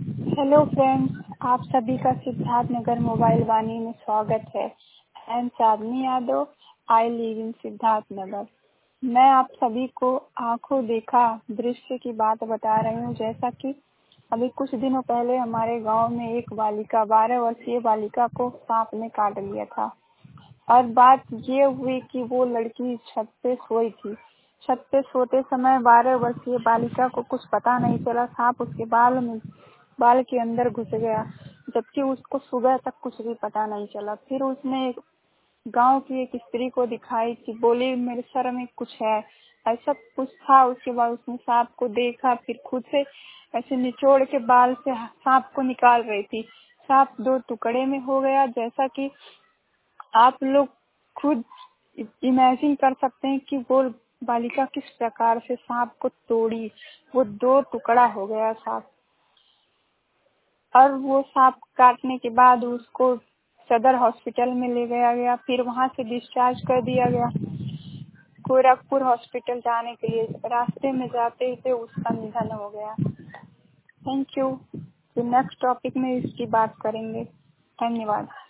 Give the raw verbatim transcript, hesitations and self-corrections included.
Hello friends, आप सभी का सिद्धार्थ नगर मोबाइल वाणी में स्वागत है। I am Chandni Yadav, I live in Siddharth Nagar. मैं आप सभी को आंखों देखा दृश्य की बात बता रही हूँ। जैसा कि अभी कुछ दिनों पहले हमारे गांव में एक बालिका बारह वर्षीय बालिका को सांप ने काट लिया था। और बात ये हुई कि वो लड़की छत पे सोई थी। छत पे सोते समय बारह वर्षीय बालिका को कुछ पता नहीं चला, सांप उसके बाल में बाल के अंदर घुस गया, जबकि उसको सुबह तक कुछ भी पता नहीं चला। फिर उसने एक गांव की एक स्त्री को दिखाई थी, बोली मेरे सर में कुछ है, ऐसा कुछ था। उसके बाद उसने सांप को देखा, फिर खुद से ऐसे निचोड़ के बाल से सांप को निकाल रही थी। सांप दो टुकड़े में हो गया। जैसा कि आप लोग खुद इमेजिन कर सकते हैं कि वो बालिका किस प्रकार से सांप को तोड़ी। वो दो टुकड़ा हो गया सांप। और वो सांप काटने के बाद उसको सदर हॉस्पिटल में ले गया गया, फिर वहां से डिस्चार्ज कर दिया गया गोरखपुर हॉस्पिटल जाने के लिए। रास्ते में जाते ही उसका निधन हो गया। Thank you. तो नेक्स्ट टॉपिक में इसकी बात करेंगे। धन्यवाद।